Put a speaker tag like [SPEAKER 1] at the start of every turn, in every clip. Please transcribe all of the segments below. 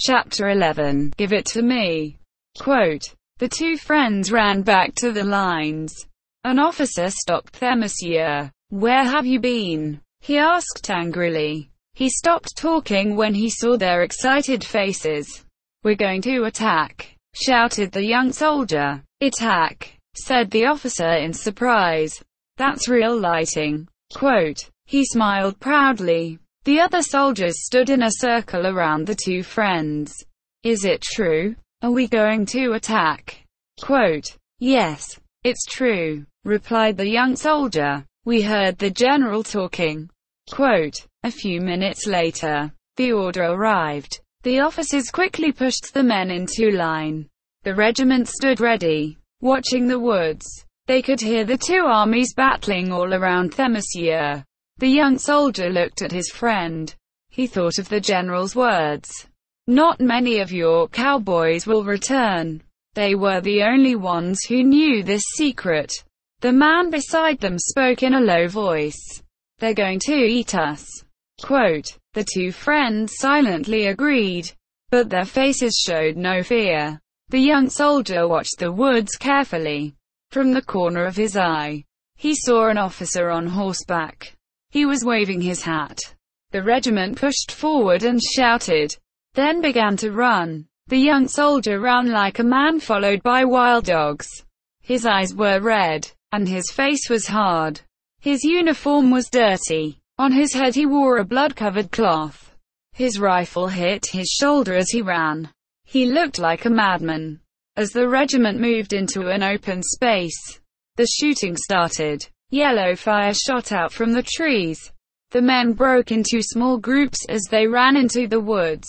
[SPEAKER 1] Chapter 11. Give it to me. Quote. The two friends ran back to the lines. An officer stopped them. Monsieur, where have you been? He asked angrily. He stopped talking when he saw their excited faces. We're going to attack, shouted the young soldier. Attack, said the officer in surprise. That's real lighting. Quote. He smiled proudly. The other soldiers stood in a circle around the two friends. Is it true? Are we going to attack? Quote. Yes, it's true, replied the young soldier. We heard the general talking. Quote. A few minutes later, the order arrived. The officers quickly pushed the men into line. The regiment stood ready, watching the woods. They could hear the two armies battling all around them. Monsieur. The young soldier looked at his friend. He thought of the general's words. Not many of your cowboys will return. They were the only ones who knew this secret. The man beside them spoke in a low voice. They're going to eat us. Quote. The two friends silently agreed, but their faces showed no fear. The young soldier watched the woods carefully. From the corner of his eye, he saw an officer on horseback. He was waving his hat. The regiment pushed forward and shouted, then began to run. The young soldier ran like a man followed by wild dogs. His eyes were red, and his face was hard. His uniform was dirty. On his head he wore a blood-covered cloth. His rifle hit his shoulder as he ran. He looked like a madman. As the regiment moved into an open space, the shooting started. Yellow fire shot out from the trees. The men broke into small groups as they ran into the woods.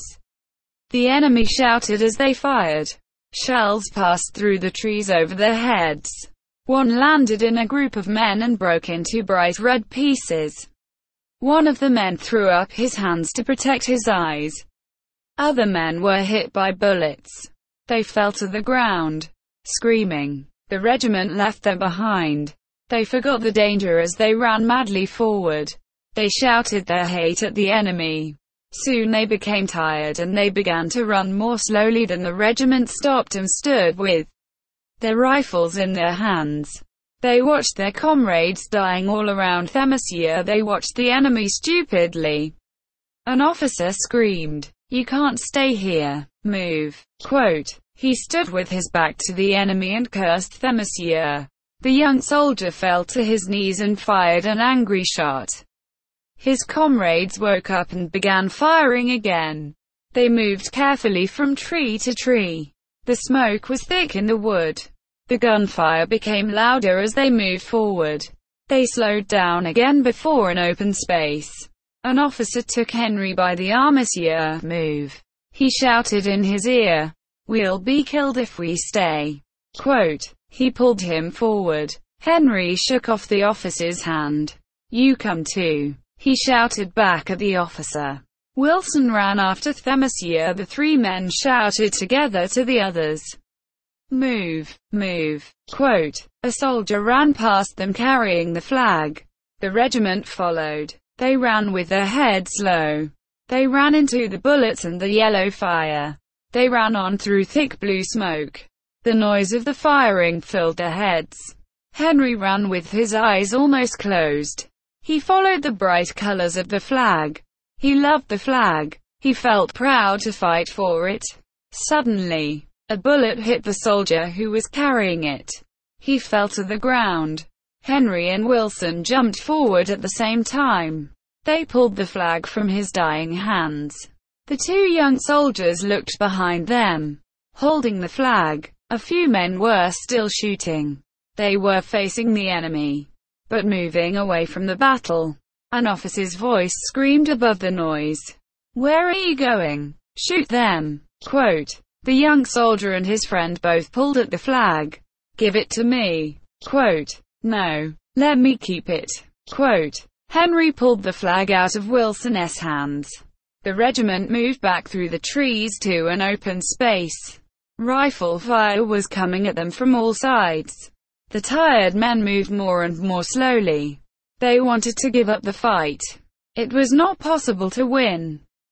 [SPEAKER 1] The enemy shouted as they fired. Shells passed through the trees over their heads. One landed in a group of men and broke into bright red pieces. One of the men threw up his hands to protect his eyes. Other men were hit by bullets. They fell to the ground, screaming. The regiment left them behind. They forgot the danger as they ran madly forward. They shouted their hate at the enemy. Soon they became tired and they began to run more slowly than the regiment stopped and stood with their rifles in their hands. They watched their comrades dying all around them. Monsieur, they watched the enemy stupidly. An officer screamed, "You can't stay here. Move." Quote. He stood with his back to the enemy and cursed them. Monsieur. The young soldier fell to his knees and fired an angry shot. His comrades woke up and began firing again. They moved carefully from tree to tree. The smoke was thick in the wood. The gunfire became louder as they moved forward. They slowed down again before an open space. An officer took Henry by the arm. "Monsieur, move," he shouted in his ear. "We'll be killed if we stay." Quote. He pulled him forward. Henry shook off the officer's hand. "You come too," he shouted back at the officer. Wilson ran after them. "Monsieur," the three men shouted together to the others. "Move, move." Quote. A soldier ran past them carrying the flag. The regiment followed. They ran with their heads low. They ran into the bullets and the yellow fire. They ran on through thick blue smoke. The noise of the firing filled their heads. Henry ran with his eyes almost closed. He followed the bright colors of the flag. He loved the flag. He felt proud to fight for it. Suddenly, a bullet hit the soldier who was carrying it. He fell to the ground. Henry and Wilson jumped forward at the same time. They pulled the flag from his dying hands. The two young soldiers looked behind them, holding the flag. A few men were still shooting. They were facing the enemy, but moving away from the battle. An officer's voice screamed above the noise. "Where are you going? Shoot them." Quote. The young soldier and his friend both pulled at the flag. "Give it to me." Quote. "No, let me keep it." Quote. Henry pulled the flag out of Wilson's hands. The regiment moved back through the trees to an open space. Rifle fire was coming at them from all sides. The tired men moved more and more slowly. They wanted to give up the fight. It was not possible to win.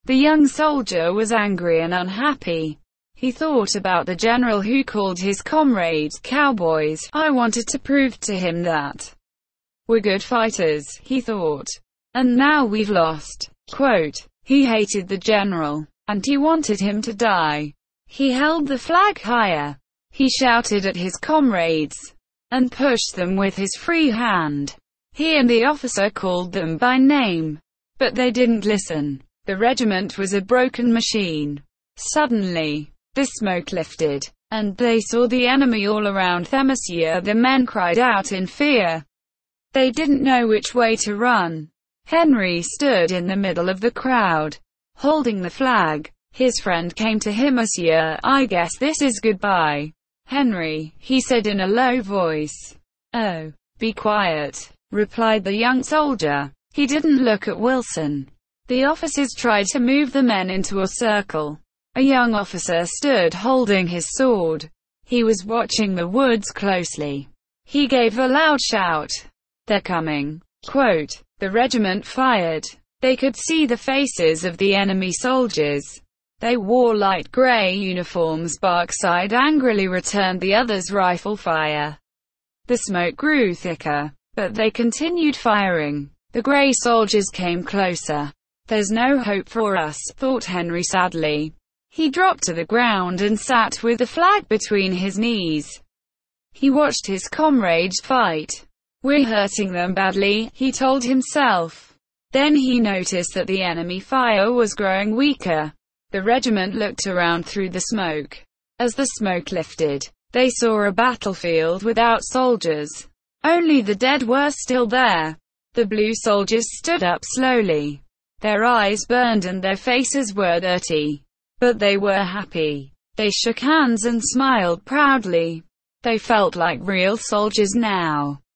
[SPEAKER 1] The young soldier was angry and unhappy. He thought about the general who called his comrades cowboys. I wanted to prove to him that we're good fighters, he thought. And now we've lost. Quote, he hated the general, and he wanted him to die. He held the flag higher. He shouted at his comrades, and pushed them with his free hand. He and the officer called them by name, but they didn't listen. The regiment was a broken machine. Suddenly, the smoke lifted, and they saw the enemy all around them. Monsieur, the men cried out in fear. They didn't know which way to run. Henry stood in the middle of the crowd, holding the flag. His friend came to him. Monsieur, I guess this is goodbye. Henry, he said in a low voice. Oh, be quiet, replied the young soldier. He didn't look at Wilson. The officers tried to move the men into a circle. A young officer stood holding his sword. He was watching the woods closely. He gave a loud shout. They're coming. Quote, the regiment fired. They could see the faces of the enemy soldiers. They wore light gray uniforms. Barkside angrily returned the others' rifle fire. The smoke grew thicker, but they continued firing. The gray soldiers came closer. There's no hope for us, thought Henry sadly. He dropped to the ground and sat with the flag between his knees. He watched his comrades fight. We're hurting them badly, he told himself. Then he noticed that the enemy fire was growing weaker. The regiment looked around through the smoke. As the smoke lifted, they saw a battlefield without soldiers. Only the dead were still there. The blue soldiers stood up slowly. Their eyes burned and their faces were dirty. But they were happy. They shook hands and smiled proudly. They felt like real soldiers now.